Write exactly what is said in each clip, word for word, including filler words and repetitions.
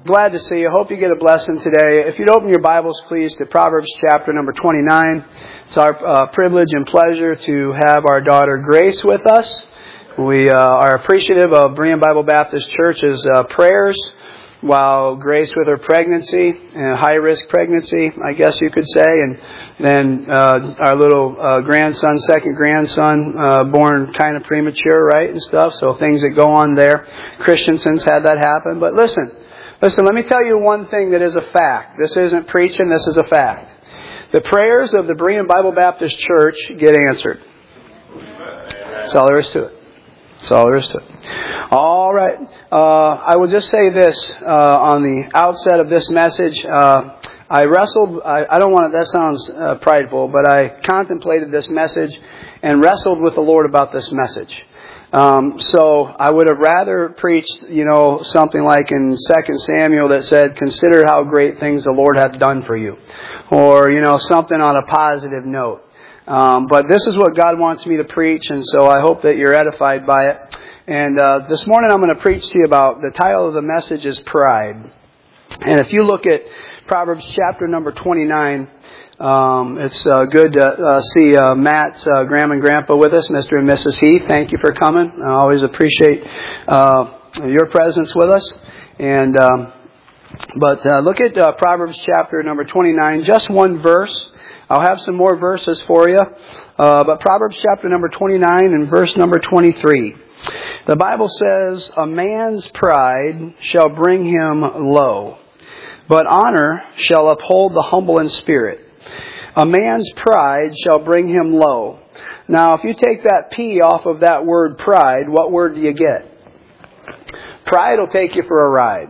Glad to see you. Hope you get a blessing today. If you'd open your Bibles, please, to Proverbs chapter number twenty-nine. It's our uh, privilege and pleasure to have our daughter Grace with us. We uh, are appreciative of Berean Bible Baptist Church's uh, prayers while Grace with her pregnancy, uh, high-risk pregnancy, I guess you could say, and then uh, our little uh, grandson, second grandson, uh, born kind of premature, right, and stuff, so things that go on there. Christensen's had that happen. But listen, listen, let me tell you one thing that is a fact. This isn't preaching, this is a fact. The prayers of the Berean Bible Baptist Church get answered. That's all there is to it. That's all there is to it. All right. Uh, I will just say this uh, on the outset of this message. Uh, I wrestled, I, I don't want to, that sounds uh, prideful, but I contemplated this message and wrestled with the Lord about this message. Um, so I would have rather preached, you know, something like in Second Samuel that said, "Consider how great things the Lord hath done for you," or, you know, something on a positive note. Um, but this is what God wants me to preach, and so I hope that you're edified by it. And uh, this morning I'm going to preach to you about, the title of the message is Pride. And if you look at Proverbs chapter number twenty-nine, um, it's uh, good to uh, see uh, Matt, uh, Grandma and Grandpa with us, Mister and Missus Heath. Thank you for coming. I always appreciate uh, your presence with us. And um, But uh, look at uh, Proverbs chapter number twenty-nine, just one verse. I'll have some more verses for you. Uh, but Proverbs chapter number twenty-nine and verse number twenty-three. The Bible says, "A man's pride shall bring him low, but honor shall uphold the humble in spirit." A man's pride shall bring him low. Now, if you take that P off of that word pride, what word do you get? Pride will take you for a ride.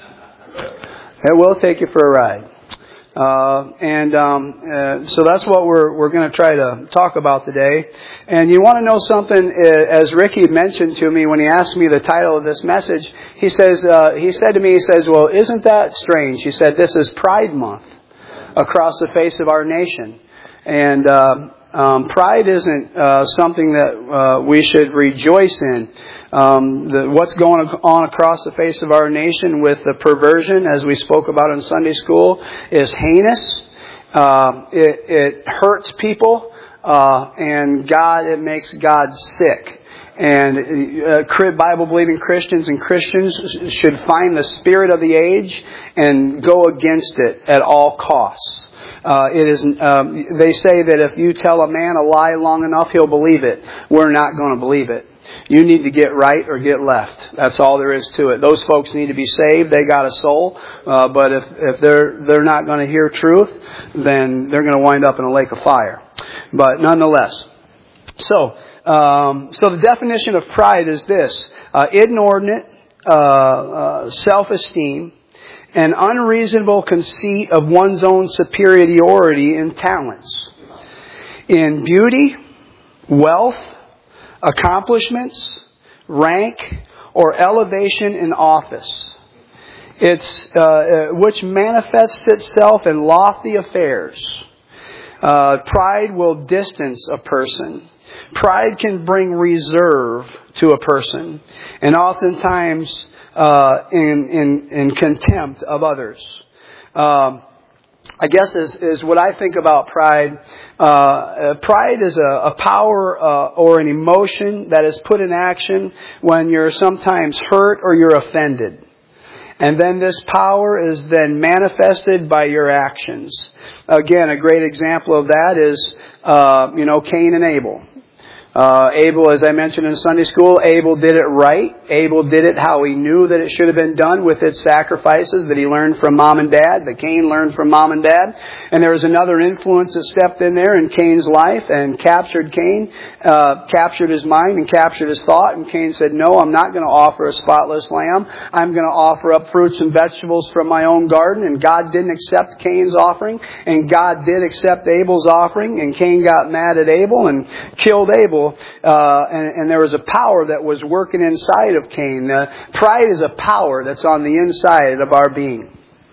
It will take you for a ride. Uh, and um, uh, so that's what we're we're going to try to talk about today. And you want to know something? As Ricky mentioned to me when he asked me the title of this message, he says uh, he said to me, he says, "Well, isn't that strange?" He said, "This is Pride Month across the face of our nation, and uh, um, pride isn't uh, something that uh, we should rejoice in." Um, the, what's going on across the face of our nation with the perversion, as we spoke about in Sunday school, is heinous. Uh, it, it hurts people, uh, and God, it makes God sick. And uh, Bible-believing Christians and Christians should find the spirit of the age and go against it at all costs. Uh, it is. Um, they say that if you tell a man a lie long enough, he'll believe it. We're not going to believe it. You need to get right or get left. That's all there is to it. Those folks need to be saved. They got a soul. Uh, but if, if they're they're not going to hear truth, then they're going to wind up in a lake of fire. But nonetheless. So, um, so the definition of pride is this. Uh, inordinate uh, uh, self-esteem, an unreasonable conceit of one's own superiority in talents, in beauty, wealth, accomplishments, rank, or elevation in office. It's uh, which manifests itself in lofty affairs. Uh, pride will distance a person. Pride can bring reserve to a person, and oftentimes uh, in, in in contempt of others. Um, I guess is, is what I think about pride. Uh, pride is a, a power uh, or an emotion that is put in action when you're sometimes hurt or you're offended. And then this power is then manifested by your actions. Again, a great example of that is, uh, you know, Cain and Abel. Uh, Abel, as I mentioned in Sunday school, Abel did it right. Abel did it how he knew that it should have been done with its sacrifices that he learned from mom and dad, that Cain learned from mom and dad. And there was another influence that stepped in there in Cain's life and captured Cain, uh, captured his mind and captured his thought. And Cain said, "No, I'm not going to offer a spotless lamb. I'm going to offer up fruits and vegetables from my own garden." And God didn't accept Cain's offering, and God did accept Abel's offering. And Cain got mad at Abel and killed Abel. Uh, and, and there was a power that was working inside of Cain. Uh, pride is a power that's on the inside of our being.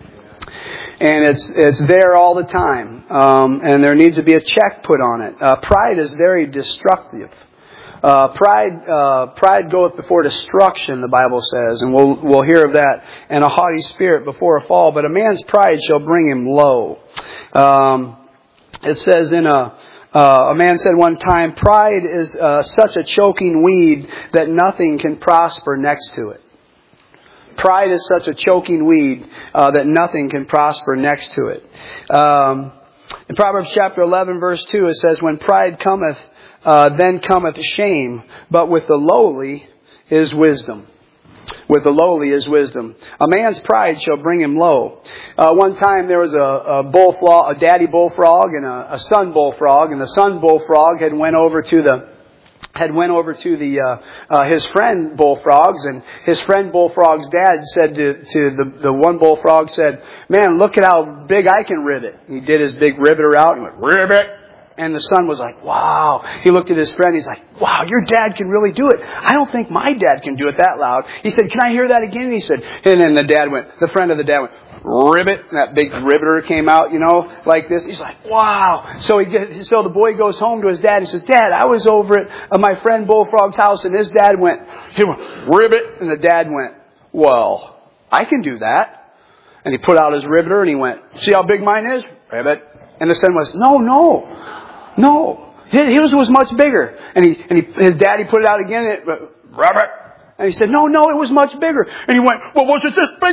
And it's it's there all the time. Um, and there needs to be a check put on it. Uh, pride is very destructive. Uh, pride, uh, pride goeth before destruction, the Bible says, and we'll, we'll hear of that, and a haughty spirit before a fall, but a man's pride shall bring him low. Um, it says in a, uh, a man said one time, pride is uh, such a choking weed that nothing can prosper next to it. Pride is such a choking weed uh, that nothing can prosper next to it. Um, in Proverbs chapter eleven, verse two, it says, when pride cometh, Uh, then cometh shame, but with the lowly is wisdom. With the lowly is wisdom. A man's pride shall bring him low. Uh, one time there was a, a bullfrog, a daddy bullfrog, and a, a son bullfrog, and the son bullfrog had went over to the had went over to the uh, uh, his friend bullfrogs, and his friend bullfrog's dad said to, to the the one bullfrog said, "Man, look at how big I can ribbit." He did his big ribbiter out and went ribbit. And the son was like, wow. He looked at his friend. He's like, wow, your dad can really do it. I don't think my dad can do it that loud. He said, can I hear that again? He said, and then the dad went, the friend of the dad went, ribbit. And that big ribbiter came out, you know, like this. He's like, wow. So he get, so the boy goes home to his dad and says, Dad, I was over at uh, my friend Bullfrog's house, and his dad went, he went, ribbit. And the dad went, well, I can do that. And he put out his ribbiter and he went, see how big mine is? Ribbit. And the son was, no, no. No, his was much bigger. And he, and he, his daddy put it out again. And it, Robert. And he said, no, no, it was much bigger. And he went, well, was it this big?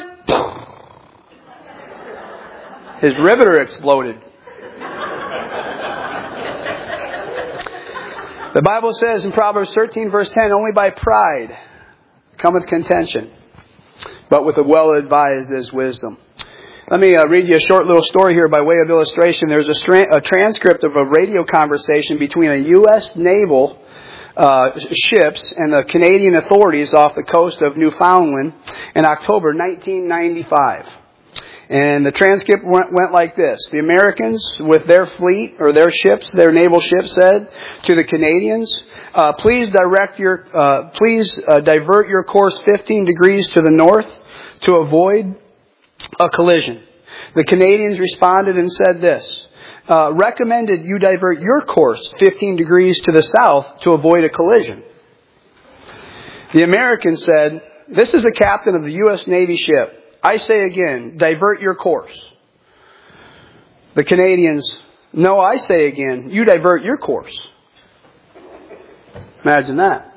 His riveter exploded. The Bible says in Proverbs thirteen, verse ten, only by pride cometh contention, but with the well-advised is wisdom. Let me uh, read you a short little story here by way of illustration. There's a, stra- a transcript of a radio conversation between a U S naval uh, ships and the Canadian authorities off the coast of Newfoundland in October nineteen ninety-five. And the transcript went, went like this. The Americans, with their fleet, or their ships, their naval ships, said to the Canadians, uh, please direct your, uh, please uh, divert your course fifteen degrees to the north to avoid a collision. The Canadians responded and said this, uh, recommended you divert your course fifteen degrees to the south to avoid a collision. The Americans said, this is the captain of the U S Navy ship. I say again, divert your course. The Canadians, no, I say again, you divert your course. Imagine that.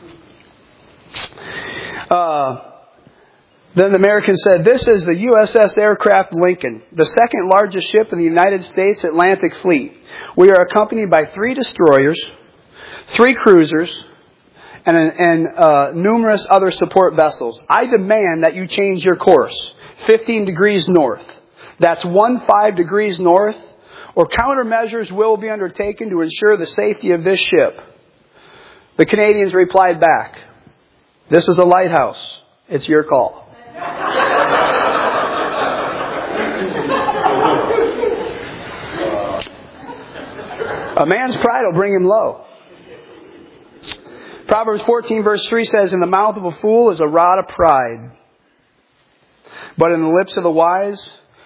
Uh, Then the Americans said, this is the U S S Aircraft Lincoln, the second largest ship in the United States Atlantic Fleet. We are accompanied by three destroyers, three cruisers, and, and uh, numerous other support vessels. I demand that you change your course fifteen degrees north. That's one five degrees north, or countermeasures will be undertaken to ensure the safety of this ship. The Canadians replied back, this is a lighthouse. It's your call. A man's pride will bring him low. Proverbs fourteen verse three says, in the mouth of a fool is a rod of pride, but in the lips of the wise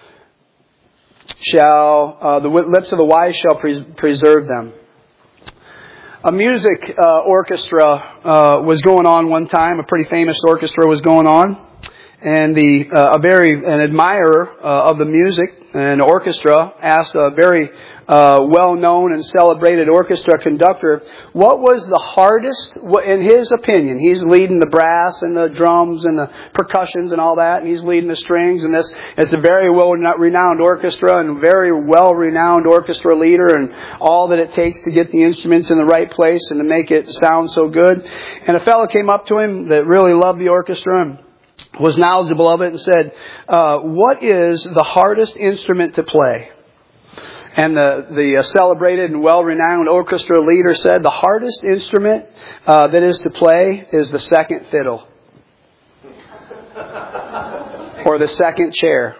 shall, uh, the lips of the wise shall pre- preserve them. A music uh, orchestra uh, was going on one time. A pretty famous orchestra was going on. And the uh, a very an admirer uh, of the music and orchestra asked a very uh, well-known and celebrated orchestra conductor, what was the hardest, in his opinion, he's leading the brass and the drums and the percussions and all that, and he's leading the strings, and this it's a very well-renowned orchestra and very well-renowned orchestra leader, and all that it takes to get the instruments in the right place and to make it sound so good. And a fellow came up to him that really loved the orchestra and was knowledgeable of it and said, uh, what is the hardest instrument to play? And the, the uh, celebrated and well-renowned orchestra leader said, the hardest instrument uh, that is to play is the second fiddle. Or the second chair.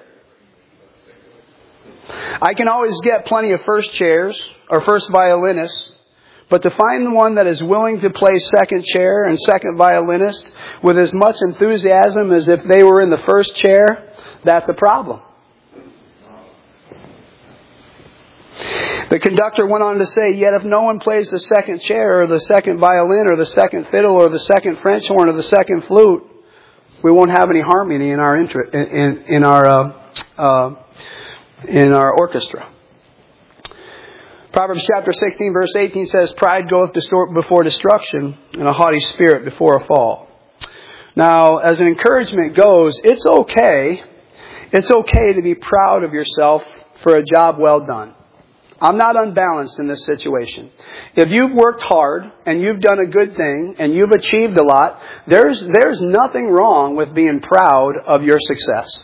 I can always get plenty of first chairs or first violinists, but to find the one that is willing to play second chair and second violinist with as much enthusiasm as if they were in the first chair, that's a problem. The conductor went on to say, yet if no one plays the second chair or the second violin or the second fiddle or the second French horn or the second flute, we won't have any harmony in our inter- in, in our uh, uh, in our orchestra. Proverbs chapter sixteen verse eighteen says, pride goeth before destruction and a haughty spirit before a fall. Now, as an encouragement goes, it's okay. It's okay to be proud of yourself for a job well done. I'm not unbalanced in this situation. If you've worked hard and you've done a good thing and you've achieved a lot, there's there's nothing wrong with being proud of your success.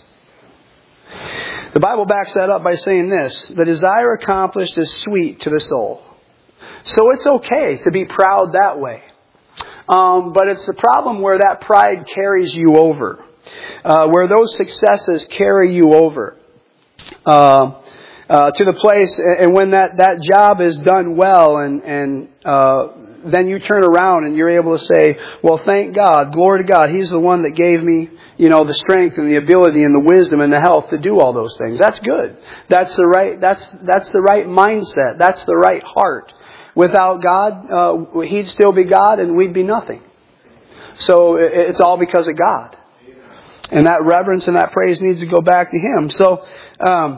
The Bible backs that up by saying this, the desire accomplished is sweet to the soul. So it's okay to be proud that way. Um, but it's the problem where that pride carries you over. Uh, where those successes carry you over. Uh, Uh, to the place, and when that, that job is done well, and, and uh, then you turn around and you're able to say, well, thank God, glory to God, He's the one that gave me, you know, the strength and the ability and the wisdom and the health to do all those things. That's good. That's the right, that's, that's the right mindset. That's the right heart. Without God, uh, He'd still be God and we'd be nothing. So it's all because of God. And that reverence and that praise needs to go back to Him. So, um,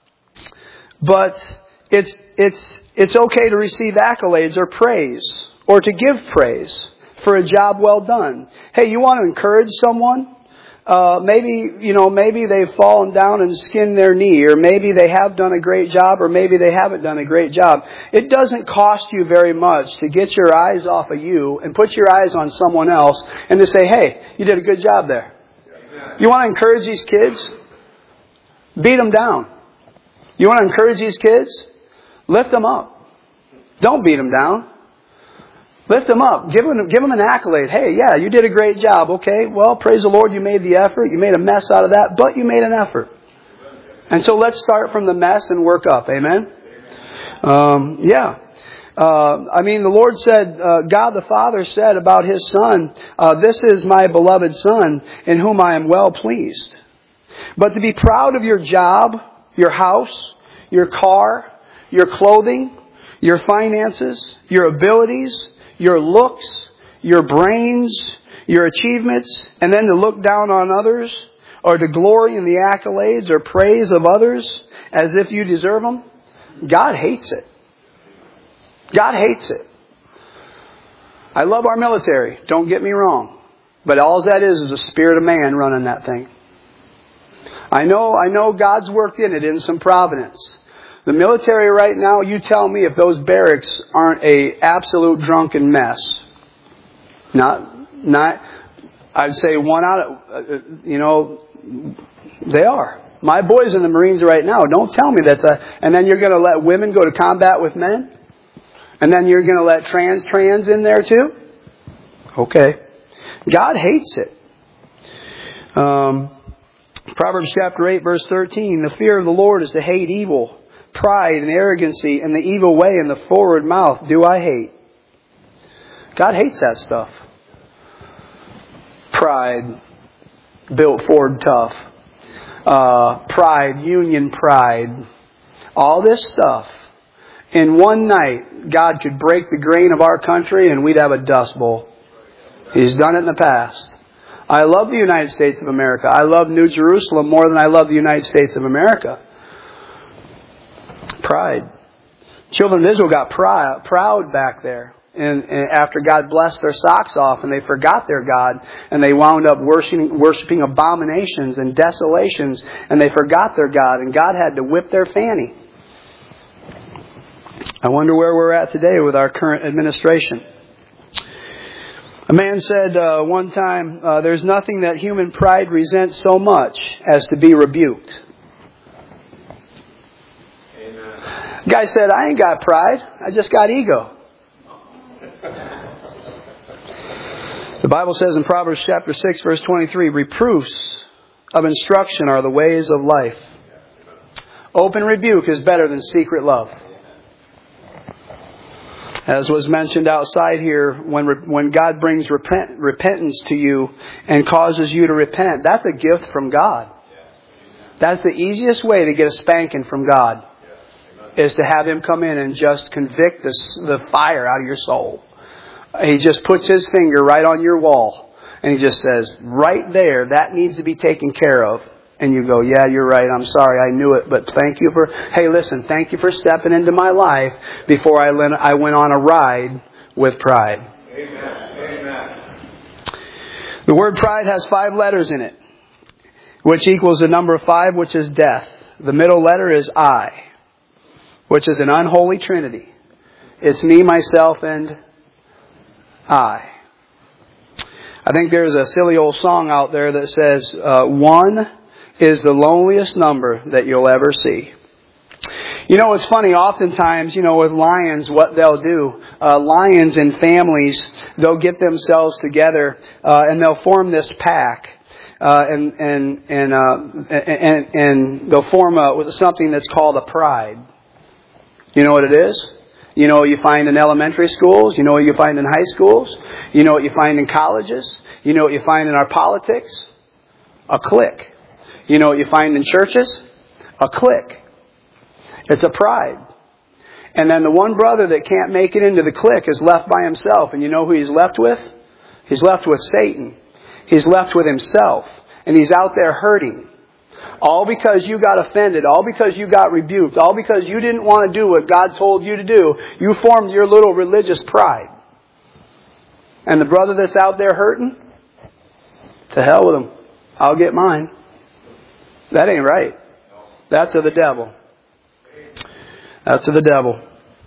But it's it's it's okay to receive accolades or praise or to give praise for a job well done. Hey, you want to encourage someone? Uh, maybe you know maybe they've fallen down and skinned their knee, or maybe they have done a great job, or maybe they haven't done a great job. It doesn't cost you very much to get your eyes off of you and put your eyes on someone else and to say, "Hey, you did a good job there." You want to encourage these kids? Beat them down. You want to encourage these kids? Lift them up. Don't beat them down. Lift them up. Give them, give them an accolade. Hey, yeah, you did a great job. Okay, well, praise the Lord, you made the effort. You made a mess out of that, but you made an effort. And so let's start from the mess and work up. Amen? Um, yeah. Uh, I mean, the Lord said, uh, God the Father said about His Son, uh, this is my beloved Son in whom I am well pleased. But to be proud of your job, your house, your car, your clothing, your finances, your abilities, your looks, your brains, your achievements, and then to look down on others, or to glory in the accolades or praise of others as if you deserve them, God hates it. God hates it. I love our military, don't get me wrong. But all that is is a spirit of man running that thing. I know, I know God's worked in it in some providence. The military right now, you tell me if those barracks aren't a absolute drunken mess. Not, not, I'd say one out of, you know, they are. My boys in the Marines right now, don't tell me that's a, and then you're going to let women go to combat with men? And then you're going to let trans trans in there too? Okay. God hates it. Um, Proverbs chapter eight verse thirteen, the fear of the Lord is to hate evil, pride and arrogancy and the evil way and the forward mouth do I hate. God hates that stuff. Pride, built Ford tough. Uh, pride, union pride. All this stuff. In one night, God could break the grain of our country and we'd have a dust bowl. He's done it in the past. I love the United States of America. I love New Jerusalem more than I love the United States of America. Pride. Children of Israel got proud, proud back there. And, and after God blessed their socks off and they forgot their God and they wound up worshiping, worshiping abominations and desolations and they forgot their God and God had to whip their fanny. I wonder where we're at today with our current administration. A man said uh, one time, uh, there's nothing that human pride resents so much as to be rebuked. Amen. Guy said, I ain't got pride. I just got ego. The Bible says in Proverbs chapter six, verse twenty-three, reproofs of instruction are the ways of life. Open rebuke is better than secret love. As was mentioned outside here, when when God brings repent, repentance to you and causes you to repent, that's a gift from God. That's the easiest way to get a spanking from God. is to have Him come in and just convict the, the fire out of your soul. He just puts His finger right on your wall. And He just says, right there, that needs to be taken care of. And you go, yeah, you're right. I'm sorry. I knew it. But thank you for, hey, listen, thank you for stepping into my life before I went on a ride with pride. Amen. Amen. The word pride has five letters in it, which equals the number five, which is death. The middle letter is I, which is an unholy trinity. It's me, myself, and I. I think there's a silly old song out there that says, uh, one is the loneliest number that you'll ever see. You know, it's funny, oftentimes, you know, with lions, what they'll do, uh, lions and families, they'll get themselves together, uh, and they'll form this pack. Uh, and, and, and, uh, and, and they'll form a, with something that's called a pride. You know what it is? You know what you find in elementary schools? You know what you find in high schools? You know what you find in colleges? You know what you find in our politics? A clique. You know what you find in churches? A clique. It's a pride. And then the one brother that can't make it into the clique is left by himself. And you know who he's left with? He's left with Satan. He's left with himself. And he's out there hurting. All because you got offended. All because you got rebuked. All because you didn't want to do what God told you to do. You formed your little religious pride. And the brother that's out there hurting? To hell with him. I'll get mine. That ain't right. That's of the devil. That's of the devil.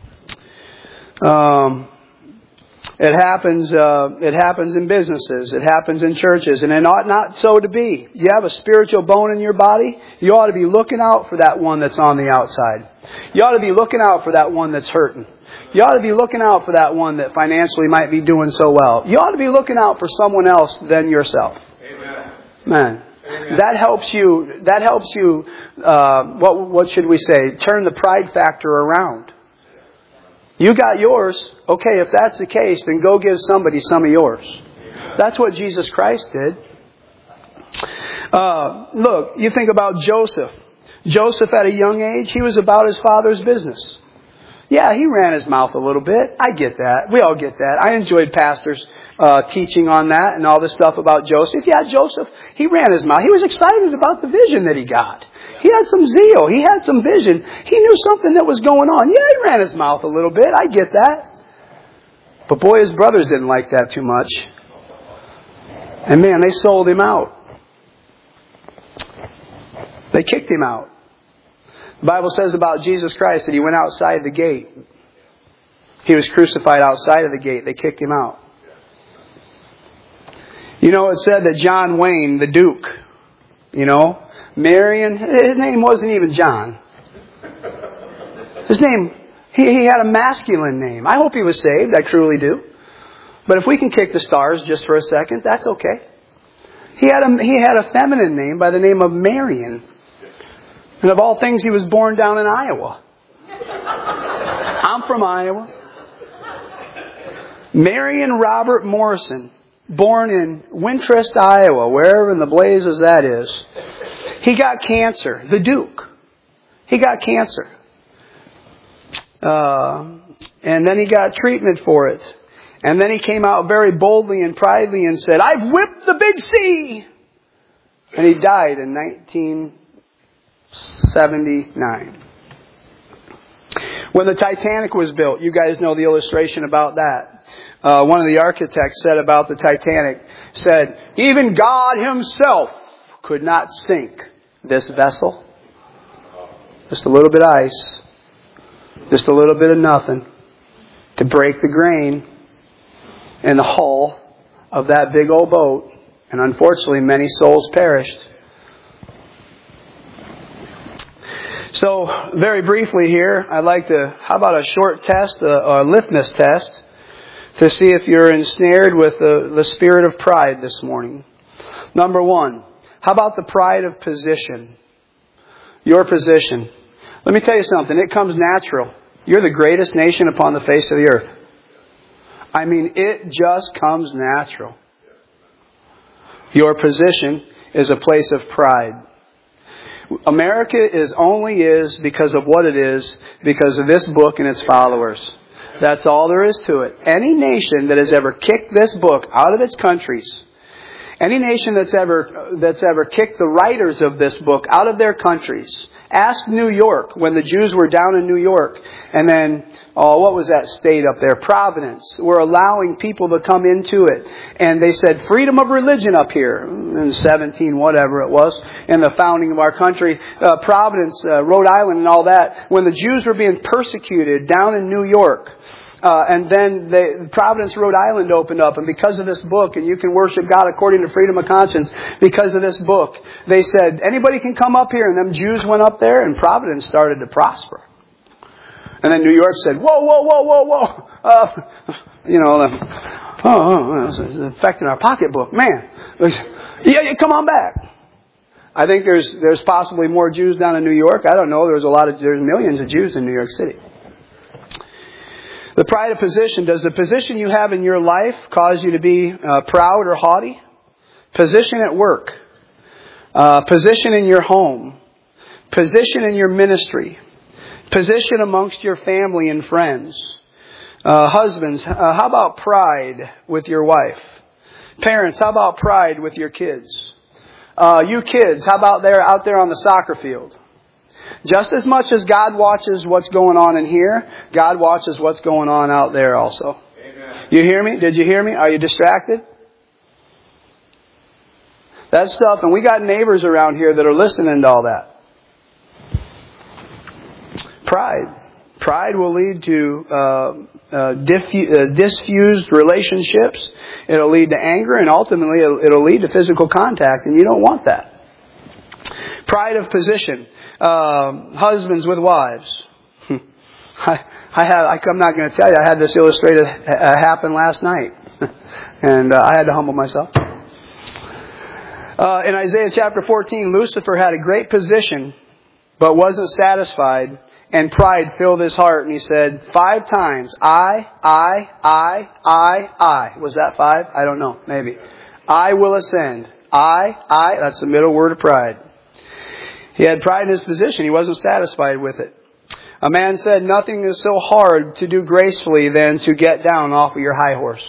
Um... It happens, uh, it happens in businesses. It happens in churches. And it ought not so to be. You have a spiritual bone in your body. You ought to be looking out for that one that's on the outside. You ought to be looking out for that one that's hurting. You ought to be looking out for that one that financially might be doing so well. You ought to be looking out for someone else than yourself. Amen. Man. Amen. That helps you, that helps you, uh, what, what should we say? Turn the pride factor around. You got yours. Okay, if that's the case, then go give somebody some of yours. That's what Jesus Christ did. Uh, look, you think about Joseph. Joseph at a young age, he was about his father's business. Yeah, he ran his mouth a little bit. I get that. We all get that. I enjoyed pastors uh, teaching on that and all this stuff about Joseph. Yeah, Joseph, he ran his mouth. He was excited about the vision that he got. He had some zeal. He had some vision. He knew something that was going on. Yeah, he ran his mouth a little bit. I get that. But boy, his brothers didn't like that too much. And man, they sold him out. They kicked him out. The Bible says about Jesus Christ that He went outside the gate. He was crucified outside of the gate. They kicked Him out. You know, it said that John Wayne, the Duke, you know, Marion, his name wasn't even John. His name, he, he had a masculine name. I hope he was saved. I truly do. But if we can kick the stars just for a second, that's okay. He had a, he had a feminine name by the name of Marion. And of all things, he was born down in Iowa. I'm from Iowa. Marion Robert Morrison, born in Wintrust, Iowa, wherever in the blazes that is. He got cancer. The Duke. He got cancer. Uh, and then he got treatment for it. And then he came out very boldly and proudly and said, "I've whipped the big C." And he died in nineteen seventy-nine. When the Titanic was built, you guys know the illustration about that. Uh, one of the architects said about the Titanic, said, "Even God Himself could not sink this vessel." Just a little bit of ice. Just a little bit of nothing to break the grain in the hull of that big old boat. And unfortunately, many souls perished. So, very briefly here, I'd like to, how about a short test, a, a litmus test, to see if you're ensnared with the, the spirit of pride this morning. Number one, how about the pride of position? Your position. Let me tell you something, it comes natural. You're the greatest nation upon the face of the earth. I mean, it just comes natural. Your position is a place of pride. America is only is because of what it is, because of this book and its followers. That's all there is to it. Any nation that has ever kicked this book out of its countries, any nation that's ever that's ever kicked the writers of this book out of their countries. Ask New York when the Jews were down in New York, and then oh, what was that state up there? Providence. We're allowing people to come into it, and they said freedom of religion up here in seventeen whatever it was in the founding of our country. Uh, Providence, uh, Rhode Island, and all that. When the Jews were being persecuted down in New York. Uh, and then they, Providence, Rhode Island opened up, and because of this book, and you can worship God according to freedom of conscience, because of this book, they said, anybody can come up here, and them Jews went up there, and Providence started to prosper. And then New York said, whoa, whoa, whoa, whoa, whoa, uh, you know, oh, oh, it's affecting our pocketbook, man. Yeah, yeah, come on back. I think there's there's possibly more Jews down in New York. I don't know. There's a lot of, there's millions of Jews in New York City. The pride of position. Does the position you have in your life cause you to be uh, proud or haughty? Position at work. Uh, position in your home. Position in your ministry. Position amongst your family and friends. Uh, husbands, uh, how about pride with your wife? Parents, how about pride with your kids? Uh, you kids, how about there out there on the soccer field? Just as much as God watches what's going on in here, God watches what's going on out there also. Amen. You hear me? Did you hear me? Are you distracted? That stuff, and we got neighbors around here that are listening to all that. Pride. Pride will lead to uh, uh, diffu- uh, disfused relationships. It'll lead to anger, and ultimately it'll, it'll lead to physical contact, and you don't want that. Pride of position. Um, husbands with wives. I, I have. I, I'm not going to tell you. I had this illustrated uh, happen last night, and uh, I had to humble myself. Uh, in Isaiah chapter fourteen, Lucifer had a great position, but wasn't satisfied, and pride filled his heart, and he said five times, "I, I, I, I, I." Was that five? I don't know. Maybe. I will ascend. I, I. That's the middle word of pride. He had pride in his position. He wasn't satisfied with it. A man said, nothing is so hard to do gracefully than to get down off of your high horse.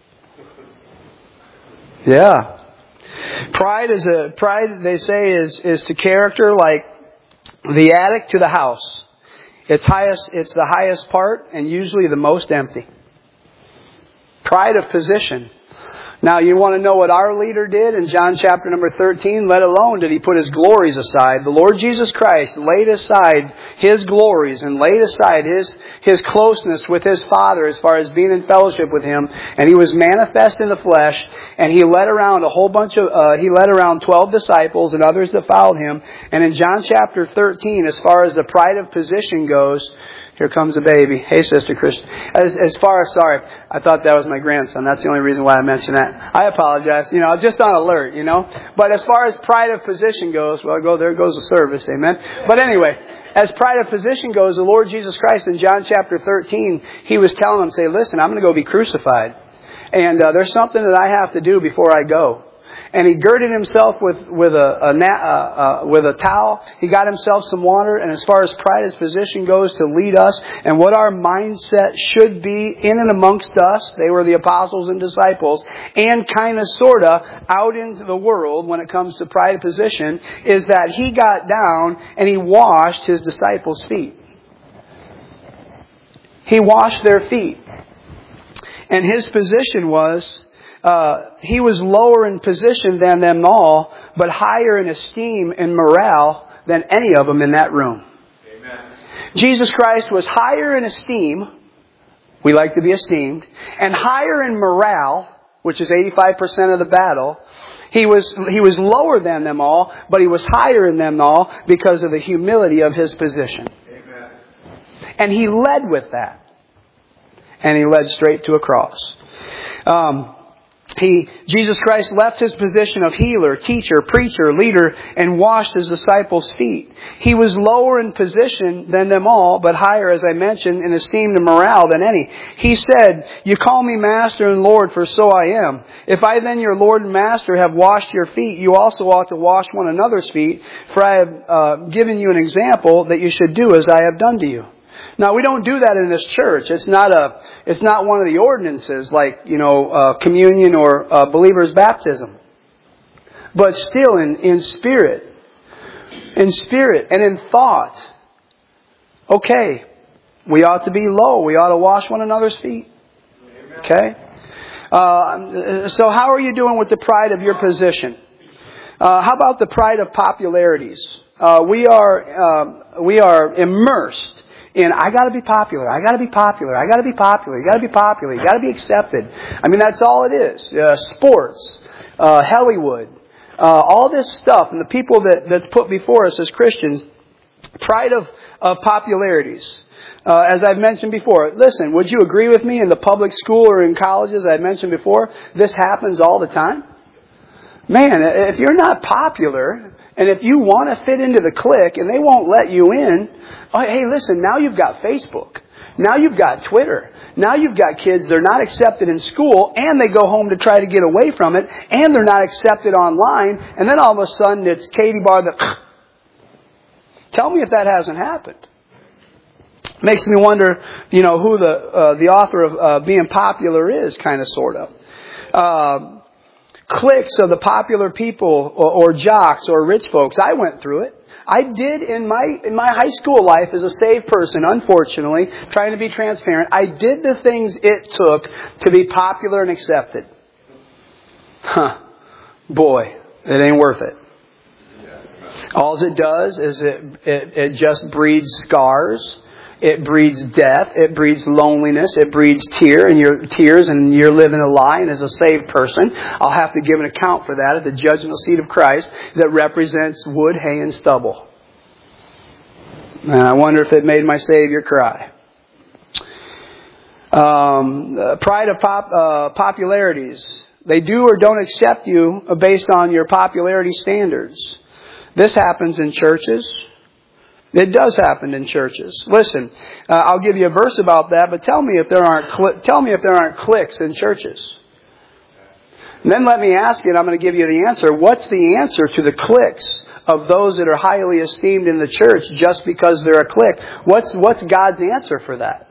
Yeah. Pride is a, pride, they say, is, is to character like the attic to the house. It's highest, it's the highest part and usually the most empty. Pride of position. Now, you want to know what our leader did in John chapter number thirteen? Let alone did he put his glories aside. The Lord Jesus Christ laid aside his glories and laid aside his, his closeness with his Father as far as being in fellowship with him. And he was manifest in the flesh. And he led around a whole bunch of, uh, he led around twelve disciples and others that followed him. And in John chapter thirteen, as far as the pride of position goes, here comes a baby. Hey, Sister Christian. As, as far as, sorry, I thought that was my grandson. That's the only reason why I mentioned that. I apologize. You know, just on alert, you know. But as far as pride of position goes, well, go there goes the service. Amen. But anyway, as pride of position goes, the Lord Jesus Christ in John chapter thirteen, He was telling them, say, listen, I'm going to go be crucified. And uh, there's something that I have to do before I go. And he girded himself with with a, a uh, uh, with a towel. He got himself some water. And as far as pride as position goes, to lead us and what our mindset should be in and amongst us, they were the apostles and disciples, and kind of sort of out into the world when it comes to pride of position, is that he got down and he washed his disciples' feet. He washed their feet. And his position was, Uh, he was lower in position than them all, but higher in esteem and morale than any of them in that room. Amen. Jesus Christ was higher in esteem. We like to be esteemed. And higher in morale, which is eighty-five percent of the battle. He was, he was lower than them all, but he was higher in them all because of the humility of his position. Amen. And he led with that. And he led straight to a cross. Um, He, Jesus Christ left His position of healer, teacher, preacher, leader, and washed His disciples' feet. He was lower in position than them all, but higher, as I mentioned, in esteem and morale than any. He said, "You call me Master and Lord, for so I am. If I then, your Lord and Master, have washed your feet, you also ought to wash one another's feet, for I have uh, given you an example that you should do as I have done to you." Now, we don't do that in this church. It's not a, it's not one of the ordinances like, you know, uh, communion or uh, believer's baptism. But still in, in spirit, in spirit and in thought, okay, we ought to be low. We ought to wash one another's feet. Okay? Uh, so how are you doing with the pride of your position? Uh, how about the pride of popularities? Uh, we are, uh, we are immersed And I got to be popular. I got to be popular. I got to be popular. You got to be popular. You got to be accepted. I mean, that's all it is. Uh, sports, uh, Hollywood, uh, all this stuff, and the people that that's put before us as Christians, pride of of popularities. Uh, as I've mentioned before, listen. Would you agree with me? In the public school or in colleges, I mentioned before, this happens all the time. Man, if you're not popular, and if you want to fit into the clique, and they won't let you in. Oh, hey, listen, now you've got Facebook. Now you've got Twitter. Now you've got kids, they're not accepted in school, and they go home to try to get away from it, and they're not accepted online, and then all of a sudden it's Katie Bar the... Tell me if that hasn't happened. Makes me wonder, you know, who the uh, the author of uh, Being Popular is, kind of, sort of. Uh, cliques of the popular people, or, or jocks, or rich folks. I went through it. I did in my in my high school life as a saved person, unfortunately, trying to be transparent. I did the things it took to be popular and accepted. Huh. Boy, it ain't worth it. All it does is it, it, it just breeds scars. It breeds death. It breeds loneliness. It breeds tear and your tears, and you're living a lie. And as a saved person, I'll have to give an account for that at the judgment seat of Christ that represents wood, hay, and stubble. And I wonder if it made my Savior cry. Um, pride of pop, uh, popularities. They do or don't accept you based on your popularity standards. This happens in churches. It does happen in churches. Listen, uh, I'll give you a verse about that, but tell me if there aren't cl- tell me if there aren't cliques in churches. And then let me ask you, and I'm going to give you the answer. What's the answer to the cliques of those that are highly esteemed in the church just because they're a clique? What's what's God's answer for that?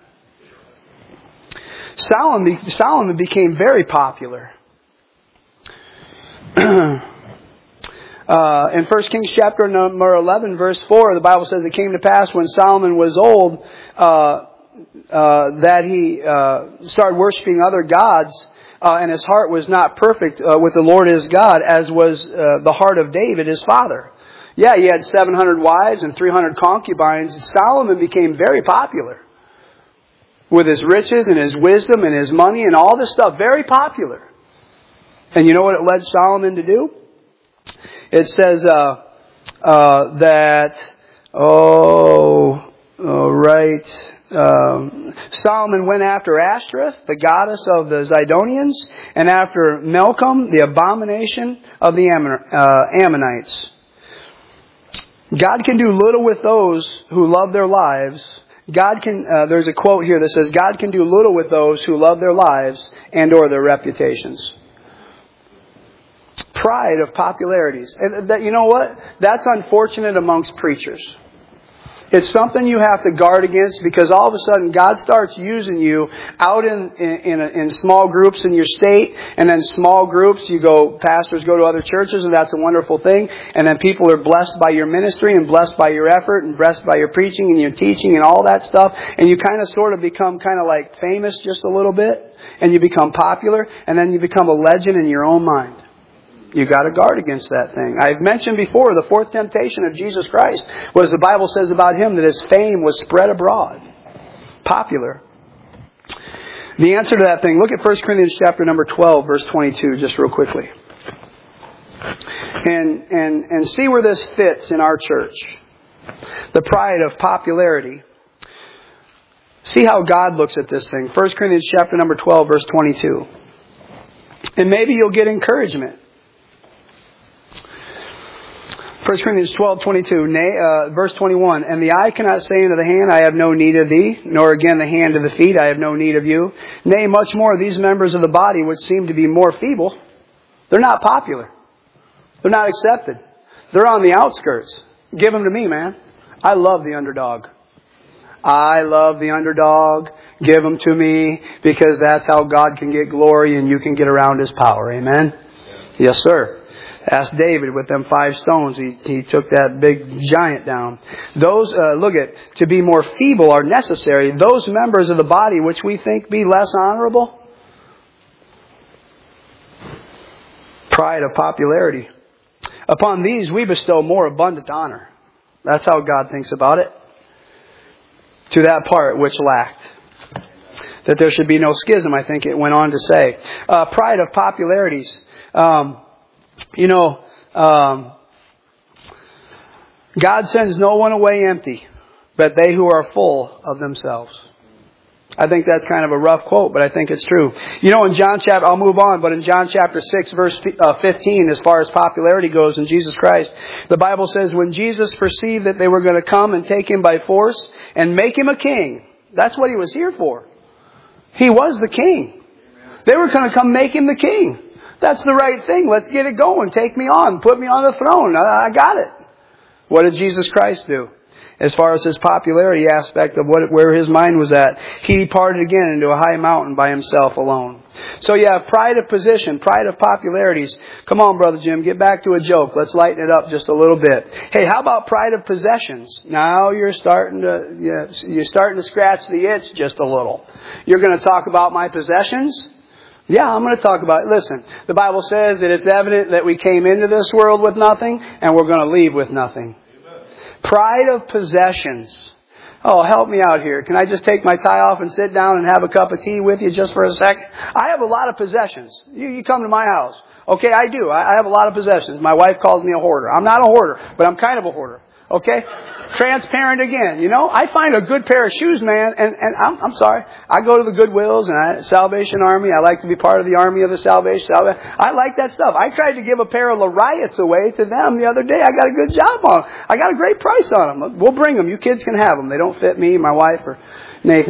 Solomon Solomon became very popular. Uh, in First Kings chapter number eleven, verse four, the Bible says it came to pass when Solomon was old uh, uh, that he uh, started worshiping other gods, uh, and his heart was not perfect uh, with the Lord his God, as was uh, the heart of David, his father. Yeah, he had seven hundred wives and three hundred concubines. Solomon became very popular with his riches and his wisdom and his money and all this stuff. Very popular. And you know what it led Solomon to do? It says uh, uh, that, oh, oh right, um, Solomon went after Ashtoreth, the goddess of the Zidonians, and after Milcom, the abomination of the Ammon, uh, Ammonites. God can do little with those who love their lives. God can. Uh, there's a quote here that says, God can do little with those who love their lives and or their reputations. Pride of popularities. And that, you know what? That's unfortunate amongst preachers. It's something you have to guard against, because all of a sudden God starts using you out in in, in, in small groups in your state, and then small groups, you go, pastors go to other churches, and that's a wonderful thing. And then people are blessed by your ministry and blessed by your effort and blessed by your preaching and your teaching and all that stuff. And you kind of sort of become kind of like famous just a little bit, and you become popular, and then you become a legend in your own mind. You got to guard against that thing. I've mentioned before, the fourth temptation of Jesus Christ was, the Bible says about Him, that His fame was spread abroad. Popular. The answer to that thing, look at First Corinthians chapter number twelve, verse twenty-two, just real quickly. And, and, and see where this fits in our church. The pride of popularity. See how God looks at this thing. First Corinthians chapter number twelve, verse twenty-two. And maybe you'll get encouragement. First Corinthians twelve twenty-two, nay, uh, verse twenty-one, and the eye cannot say unto the hand, I have no need of thee, nor again the hand to the feet, I have no need of you. Nay, much more, these members of the body which seem to be more feeble, they're not popular. They're not accepted. They're on the outskirts. Give them to me, man. I love the underdog. I love the underdog. Give them to me, because that's how God can get glory and you can get around His power. Amen? Yes, sir. Ask David with them five stones. He, he took that big giant down. Those, uh, look at, to be more feeble are necessary. Those members of the body which we think be less honorable. Pride of popularity. Upon these we bestow more abundant honor. That's how God thinks about it. To that part which lacked. That there should be no schism, I think it went on to say. Uh, pride of popularities. Um, you know, um, God sends no one away empty, but they who are full of themselves. I think that's kind of a rough quote, but I think it's true. You know, in John chapter, I'll move on, but in John chapter six, verse fifteen, as far as popularity goes in Jesus Christ, the Bible says, when Jesus perceived that they were going to come and take Him by force and make Him a king, that's what He was here for. He was the king. They were going to come make Him the king. That's the right thing. Let's get it going. Take me on. Put me on the throne. I, I got it. What did Jesus Christ do? As far as His popularity aspect of what, where His mind was at, He departed again into a high mountain by Himself alone. So you have pride of position, pride of popularities. Come on, Brother Jim, get back to a joke. Let's lighten it up just a little bit. Hey, how about pride of possessions? Now you're starting to, you're starting to scratch the itch just a little. You're going to talk about my possessions? Yeah, I'm going to talk about it. Listen, the Bible says that it's evident that we came into this world with nothing and we're going to leave with nothing. Pride of possessions. Oh, help me out here. Can I just take my tie off and sit down and have a cup of tea with you just for a second? I have a lot of possessions. You, you come to my house. Okay, I do. I, I have a lot of possessions. My wife calls me a hoarder. I'm not a hoarder, but I'm kind of a hoarder. Okay? Transparent again. You know, I find a good pair of shoes, man, and, and I'm, I'm sorry. I go to the Goodwills and I, Salvation Army. I like to be part of the Army of the Salvation. I like that stuff. I tried to give a pair of Lariats away to them the other day. I got a good job on them. I got a great price on them. We'll bring them. You kids can have them. They don't fit me, my wife, or Nathan.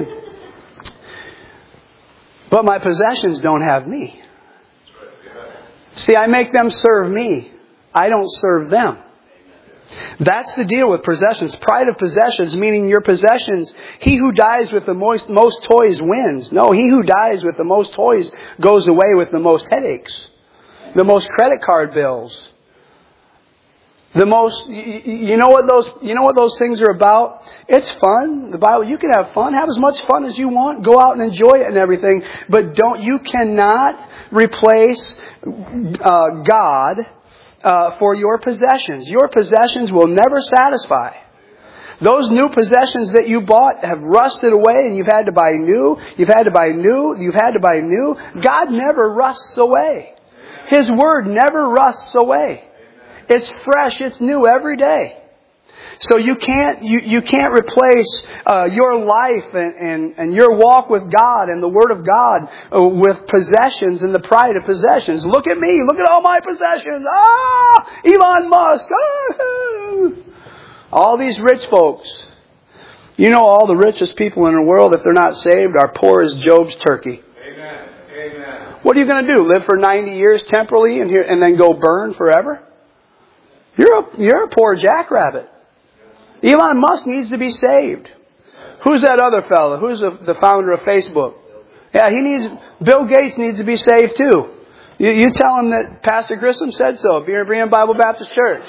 But my possessions don't have me. See, I make them serve me. I don't serve them. That's the deal with possessions. Pride of possessions, meaning your possessions, he who dies with the most, most toys wins. No, he who dies with the most toys goes away with the most headaches, the most credit card bills, the most, you know what those, you know what those things are about? It's fun. The Bible, you can have fun, have as much fun as you want, go out and enjoy it and everything, but don't, you cannot replace uh, God Uh, for your possessions. Your possessions will never satisfy. Those new possessions that you bought have rusted away and you've had to buy new. You've had to buy new. You've had to buy new. God never rusts away. His Word never rusts away. It's fresh. It's new every day. So you can't you, you can't replace uh, your life and, and, and your walk with God and the Word of God uh, with possessions and the pride of possessions. Look at me. Look at all my possessions. Ah, Elon Musk. Ah. All these rich folks. You know, all the richest people in the world, if they're not saved, are poor as Job's turkey. Amen. Amen. What are you going to do? Live for ninety years temporally and here and then go burn forever? You're a, you're a poor jackrabbit. Elon Musk needs to be saved. Who's that other fellow? Who's the, the founder of Facebook? Yeah, he needs. Bill Gates needs to be saved too. You, you tell him that Pastor Grissom said so. Berean Bible Baptist Church.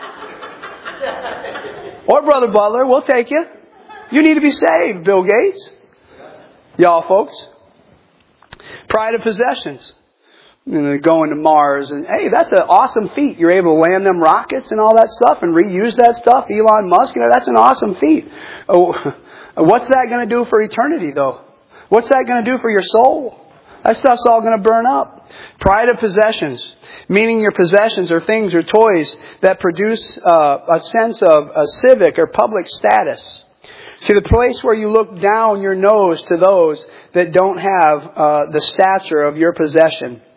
Or Brother Butler, we'll take you. You need to be saved, Bill Gates. Y'all folks. Pride of possessions. You know, going to Mars, and hey, that's an awesome feat. You're able to land them rockets and all that stuff and reuse that stuff. Elon Musk, you know, that's an awesome feat. Oh, what's that going to do for eternity, though? What's that going to do for your soul? That stuff's all going to burn up. Pride of possessions, meaning your possessions are things or toys that produce uh, a sense of a civic or public status. To the place where you look down your nose to those that don't have uh, the stature of your possession.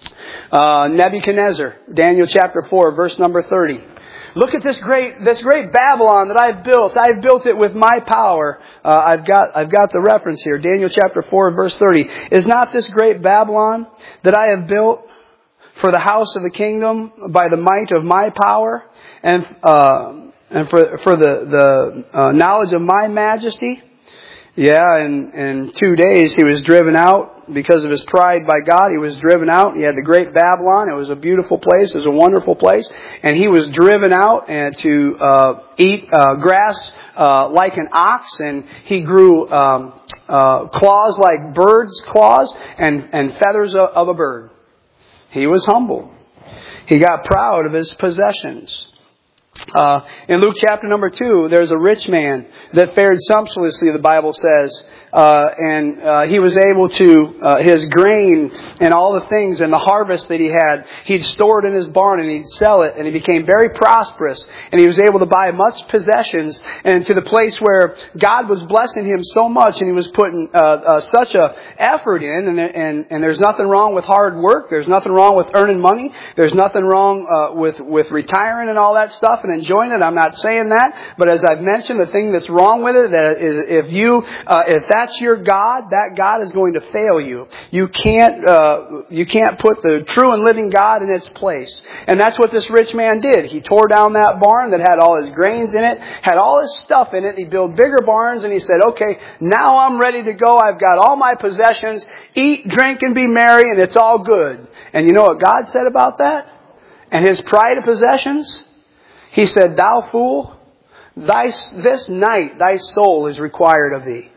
Uh, Nebuchadnezzar, Daniel chapter four, verse number thirty. Look at this great, this great Babylon that I've built. I've built it with my power. Uh, I've got, I've got the reference here. Daniel chapter four, verse thirty. Is not this great Babylon that I have built for the house of the kingdom by the might of my power and, uh, and for, for the, the, uh, knowledge of my majesty? Yeah, in, in two days he was driven out because of his pride by God. He was driven out. He had the great Babylon. It was a beautiful place. It was a wonderful place. And he was driven out and to uh, eat uh, grass uh, like an ox. And he grew um, uh, claws like birds' claws and, and feathers of, of a bird. He was humble. He got proud of his possessions. Uh, in Luke chapter number two, there's a rich man that fared sumptuously, the Bible says, uh, and uh, he was able to, uh, his grain and all the things and the harvest that he had, he'd store it in his barn and he'd sell it, and he became very prosperous, and he was able to buy much possessions, and to the place where God was blessing him so much, and he was putting uh, uh, such a effort in, and, and and there's nothing wrong with hard work, there's nothing wrong with earning money, there's nothing wrong uh, with, with retiring and all that stuff and enjoying it. I'm not saying that, but as I've mentioned, the thing that's wrong with it, that is if you, uh, if that's your God, that God is going to fail you. You can't, uh, you can't put the true and living God in its place. And that's what this rich man did. He tore down that barn that had all his grains in it, had all his stuff in it. He built bigger barns and he said, okay, now I'm ready to go. I've got all my possessions. Eat, drink, and be merry, and it's all good. And you know what God said about that? And his pride of possessions? He said, thou fool, thy, this night thy soul is required of thee.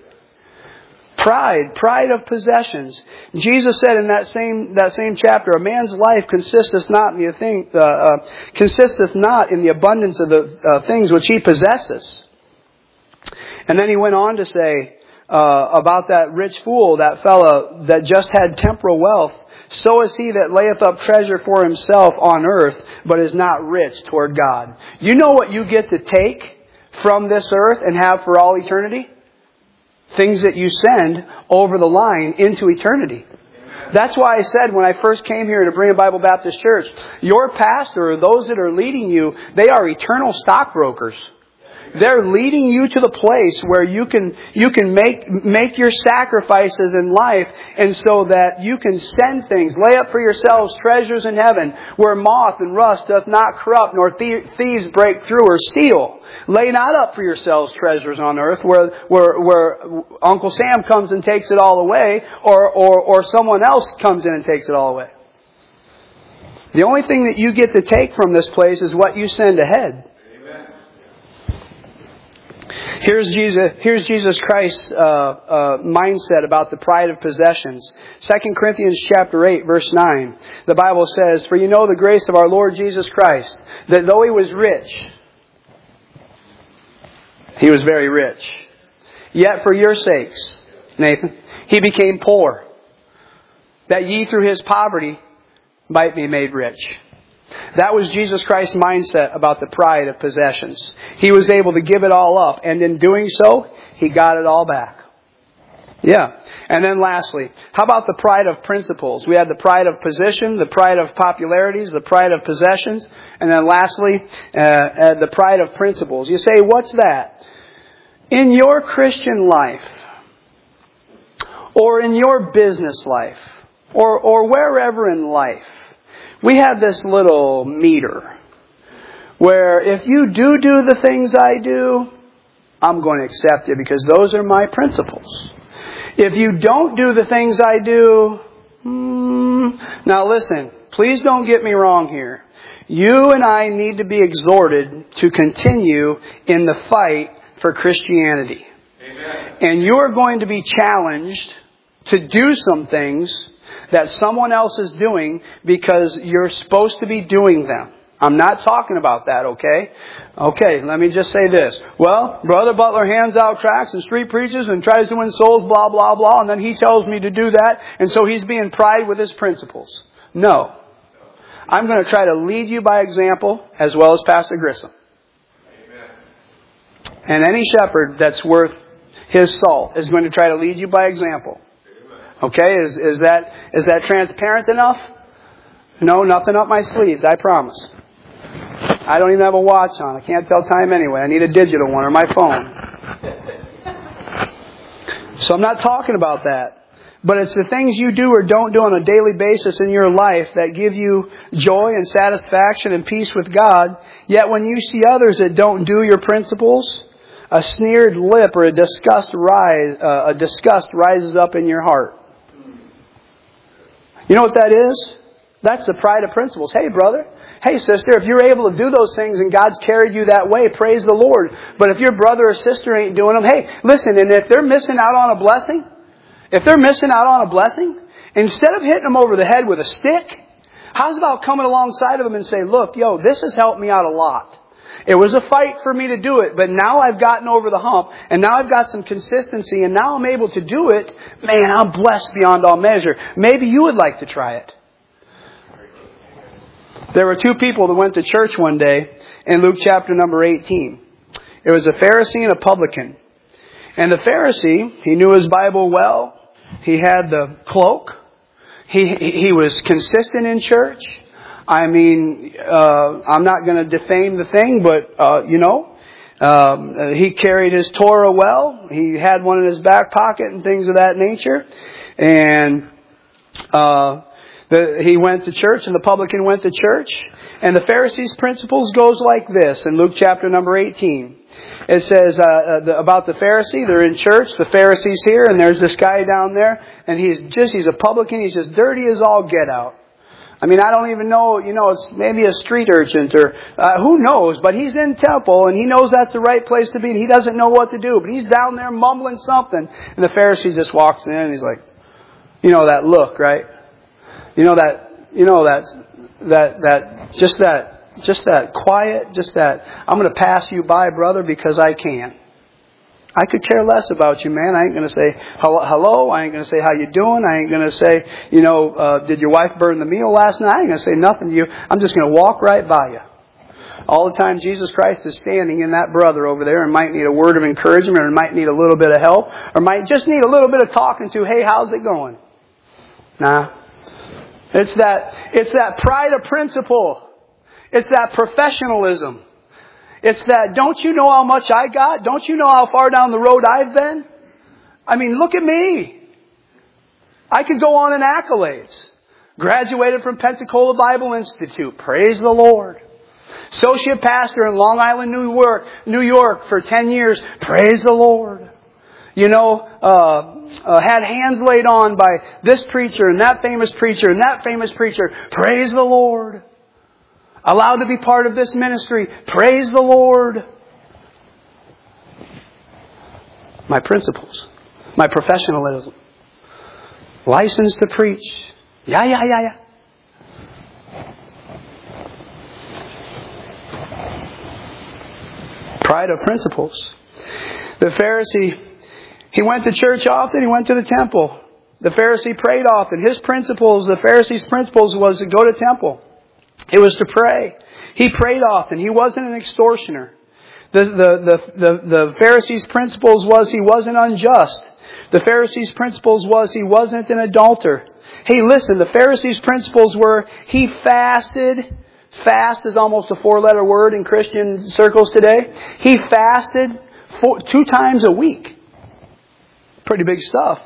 Pride, pride of possessions. Jesus said in that same that same chapter, a man's life consisteth not in the thing uh, uh, consisteth not in the abundance of the uh, things which he possesses. And then he went on to say uh, about that rich fool, that fellow that just had temporal wealth. So is he that layeth up treasure for himself on earth, but is not rich toward God. You know what you get to take from this earth and have for all eternity? Things that you send over the line into eternity. That's why I said when I first came here to Berean Bible Baptist Church, your pastor or those that are leading you, they are eternal stockbrokers. They're leading you to the place where you can you can make make your sacrifices in life, and so that you can send things. Lay up for yourselves treasures in heaven, where moth and rust doth not corrupt, nor thieves break through or steal. Lay not up for yourselves treasures on earth, where where where Uncle Sam comes and takes it all away, or or or someone else comes in and takes it all away. The only thing that you get to take from this place is what you send ahead. Here's Jesus, here's Jesus Christ's uh, uh, mindset about the pride of possessions. Second Corinthians chapter eight, verse nine. The Bible says, for you know the grace of our Lord Jesus Christ, that though he was rich, he was very rich. Yet for your sakes, Nathan, he became poor, that ye through his poverty might be made rich. That was Jesus Christ's mindset about the pride of possessions. He was able to give it all up, and in doing so, he got it all back. Yeah. And then lastly, how about the pride of principles? We had the pride of position, the pride of popularities, the pride of possessions, and then lastly, uh, uh, the pride of principles. You say, what's that? In your Christian life, or in your business life, or, or wherever in life, we have this little meter where if you do do the things I do, I'm going to accept it because those are my principles. If you don't do the things I do, hmm, now listen, please don't get me wrong here. You and I need to be exhorted to continue in the fight for Christianity. Amen. And you are going to be challenged to do some things that someone else is doing because you're supposed to be doing them. I'm not talking about that, okay? Okay, let me just say this. Well, Brother Butler hands out tracts and street preaches and tries to win souls, blah, blah, blah, and then he tells me to do that, and so he's being pride with his principles. No. I'm going to try to lead you by example as well as Pastor Grissom. Amen. And any shepherd that's worth his salt is going to try to lead you by example. Okay, is, is that is that transparent enough? No, nothing up my sleeves, I promise. I don't even have a watch on. I can't tell time anyway. I need a digital one or my phone. So I'm not talking about that. But it's the things you do or don't do on a daily basis in your life that give you joy and satisfaction and peace with God. Yet when you see others that don't do your principles, a sneered lip or a disgust rise, uh, a disgust rises up in your heart. You know what that is? That's the pride of principles. Hey, brother. Hey, sister, if you're able to do those things and God's carried you that way, praise the Lord. But if your brother or sister ain't doing them, hey, listen, and if they're missing out on a blessing, if they're missing out on a blessing, instead of hitting them over the head with a stick, how's about coming alongside of them and say, look, yo, this has helped me out a lot. It was a fight for me to do it, but now I've gotten over the hump, and now I've got some consistency, and now I'm able to do it. Man, I'm blessed beyond all measure. Maybe you would like to try it. There were two people that went to church one day in Luke chapter number eighteen. It was a Pharisee and a publican. And the Pharisee, he knew his Bible well. He had the cloak. He he was consistent in church. I mean, uh, I'm not going to defame the thing, but, uh, you know, um, he carried his Torah well. He had one in his back pocket and things of that nature. And uh, the, he went to church, and the publican went to church. And the Pharisee's principles goes like this in Luke chapter number eighteen. It says uh, the, about the Pharisee, they're in church, the Pharisee's here, and there's this guy down there, and he's just, he's a publican, he's just dirty as all get out. I mean, I don't even know, you know, it's maybe a street urchin or uh, who knows, but he's in temple, and he knows that's the right place to be, and he doesn't know what to do, but he's down there mumbling something, and the Pharisee just walks in, and he's like, you know that look, right? You know that, you know that, that, that, just that, Just that quiet, just that, I'm going to pass you by, brother, because I can. I could care less about you, man. I ain't going to say hello. I ain't going to say how you doing. I ain't going to say, you know, uh, did your wife burn the meal last night? I ain't going to say nothing to you. I'm just going to walk right by you. All the time Jesus Christ is standing in that brother over there and might need a word of encouragement or might need a little bit of help or might just need a little bit of talking to, hey, how's it going? Nah. It's that, it's that pride of principle. It's that professionalism. It's that, don't you know how much I got? Don't you know how far down the road I've been? I mean, look at me. I could go on in accolades. Graduated from Pensacola Bible Institute. Praise the Lord. Associate pastor in Long Island, New York, New York for ten years. Praise the Lord. You know, uh, uh, had hands laid on by this preacher and that famous preacher and that famous preacher. Praise the Lord. Allowed to be part of this ministry. Praise the Lord. My principles. My professionalism. License to preach. Yeah, yeah, yeah, yeah. Pride of principles. The Pharisee, he went to church often. He went to the temple. The Pharisee prayed often. His principles, the Pharisee's principles was to go to temple. It was to pray. He prayed often. He wasn't an extortioner. The, the, the, the, the Pharisee's principles was he wasn't unjust. The Pharisee's principles was he wasn't an adulterer. Hey, listen, the Pharisee's principles were he fasted. Fast is almost a four-letter word in Christian circles today. He fasted four, two times a week. Pretty big stuff.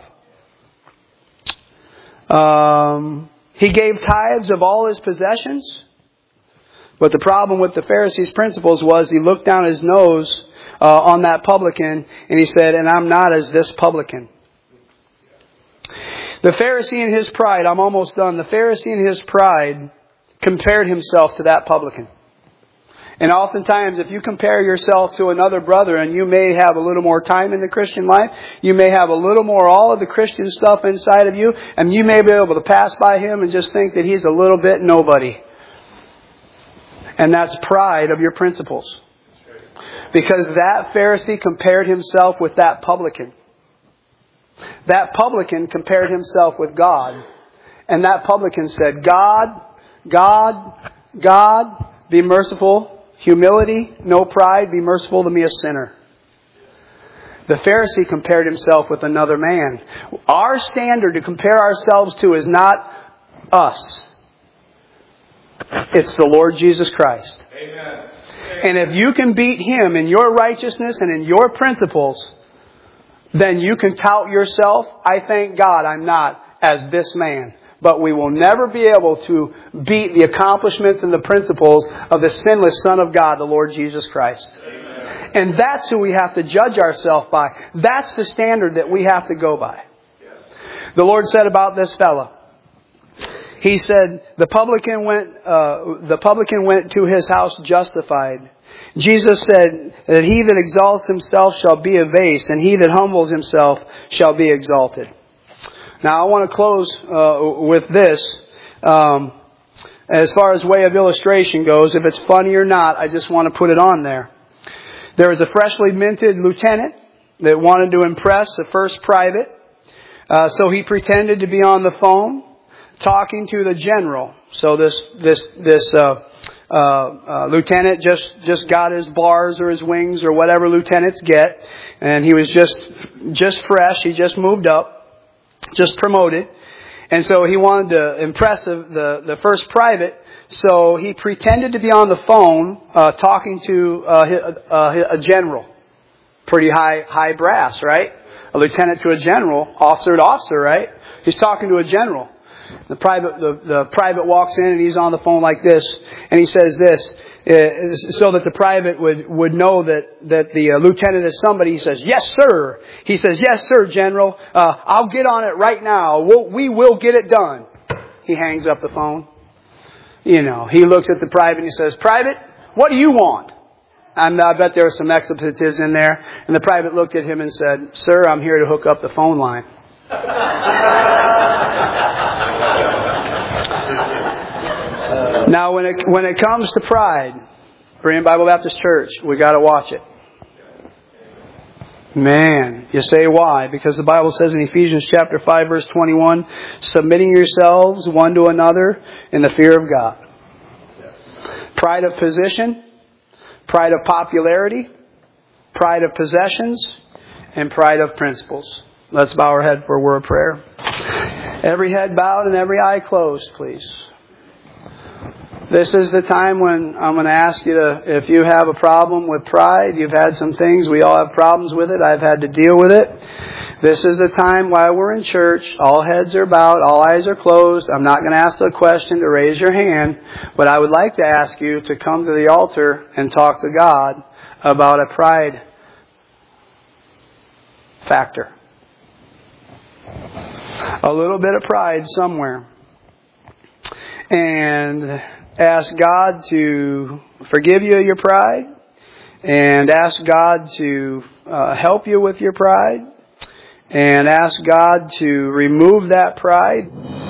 Um... He gave tithes of all his possessions. But the problem with the Pharisee's principles was he looked down his nose uh, on that publican and he said, and I'm not as this publican. The Pharisee in his pride, I'm almost done. The Pharisee in his pride compared himself to that publican. And oftentimes, if you compare yourself to another brother and you may have a little more time in the Christian life, you may have a little more all of the Christian stuff inside of you, and you may be able to pass by him and just think that he's a little bit nobody. And that's pride of your principles. Because that Pharisee compared himself with that publican. That publican compared himself with God. And that publican said, God, God, God, be merciful. Humility, no pride, be merciful to me, a sinner. The Pharisee compared himself with another man. Our standard to compare ourselves to is not us. It's the Lord Jesus Christ. Amen. And if you can beat Him in your righteousness and in your principles, then you can tout yourself. I thank God I'm not as this man. But we will never be able to beat the accomplishments and the principles of the sinless Son of God, the Lord Jesus Christ. Amen. And that's who we have to judge ourselves by. That's the standard that we have to go by. Yes. The Lord said about this fellow, He said, the publican went, uh, the publican went to his house justified. Jesus said that he that exalts himself shall be abased, and he that humbles himself shall be exalted. Now I want to close uh, with this. Um, as far as way of illustration goes, if it's funny or not, I just want to put it on there. There was a freshly minted lieutenant that wanted to impress the first private. Uh, so he pretended to be on the phone talking to the general. So this this this uh, uh, uh, lieutenant just just got his bars or his wings or whatever lieutenants get, and he was just just fresh. He just moved up. Just promoted. And so he wanted to impress the, the first private. So he pretended to be on the phone uh, talking to uh, a, a general. Pretty high high brass, right? A lieutenant to a general, officer to officer, right? He's talking to a general. The private the, the private walks in and he's on the phone like this. And he says this. Uh, so that the private would, would know that, that the uh, lieutenant is somebody. He says, yes, sir. He says, yes, sir, General. Uh, I'll get on it right now. We'll, we will get it done. He hangs up the phone. You know, he looks at the private and he says, Private, what do you want? And I bet there are some expletives in there. And the private looked at him and said, sir, I'm here to hook up the phone line. Now, when it when it comes to pride, Berean Bible Baptist Church, we got to watch it. Man, you say why? Because the Bible says in Ephesians chapter five, verse twenty-one, submitting yourselves one to another in the fear of God. Pride of position, pride of popularity, pride of possessions, and pride of principles. Let's bow our head for a word of prayer. Every head bowed and every eye closed, please. This is the time when I'm going to ask you to, if you have a problem with pride, you've had some things, we all have problems with it, I've had to deal with it. This is the time while we're in church, all heads are bowed, all eyes are closed. I'm not going to ask the question to raise your hand, but I would like to ask you to come to the altar and talk to God about a pride factor. A little bit of pride somewhere. And ask God to forgive you of your pride. And ask God to uh, help you with your pride. And ask God to remove that pride.